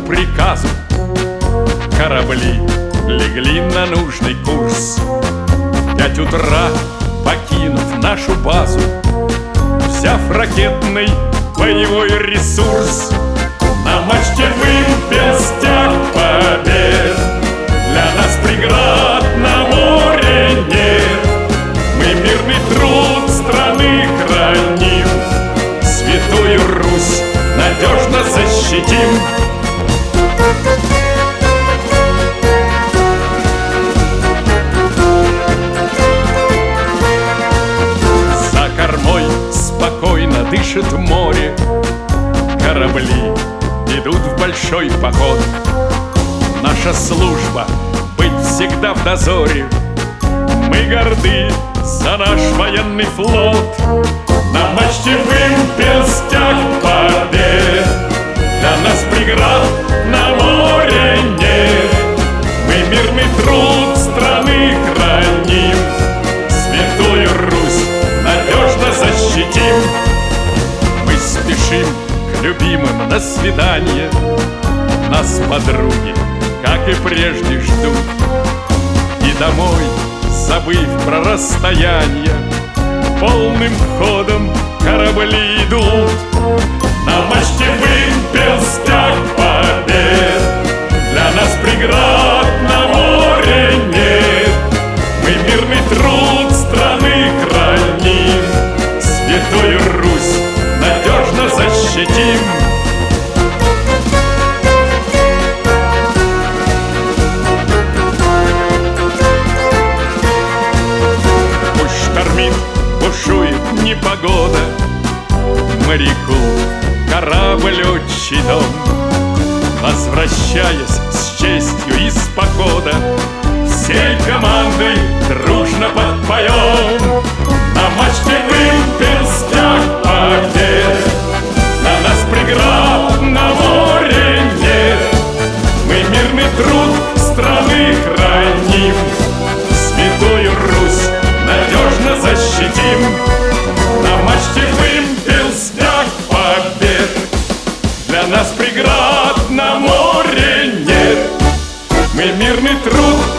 приказу корабли легли на нужный курс. В 5 утра, покинув нашу базу, взяв ракетный боевой ресурс, на мачте вымпел стяг побед. Для нас преград на море нет. Мы мирный труд страны храним, святую Русь надежно защитим. За кормой спокойно дышит море, корабли идут в большой поход. Наша служба — быть всегда в дозоре. Мы горды за наш военный флот. На мачте вымпел стяг побед. Для нас преград на море нет. Мы мирный труд страны храним, святую Русь надежно защитим. Мы спешим к любимым на свидание. Нас подруги, как и прежде, ждут. И домой, забыв про расстояние, полным ходом корабли идут. На мачте вымпел стяг побед. Для нас преград на море нет. Мы мирный труд страны храним, святую Русь надежно защитим. Бушует непогода, моряку корабль отчий дом. Возвращаясь с честью из похода, всей командой дружно подпоем. На мачте вымпел стяг побед. На нас преград на море нет. Мы мирный труд страны храним, святую Русь надежно защитим. На мачте вымпел стяг побед. Для нас преград на море нет. Мы мирный труд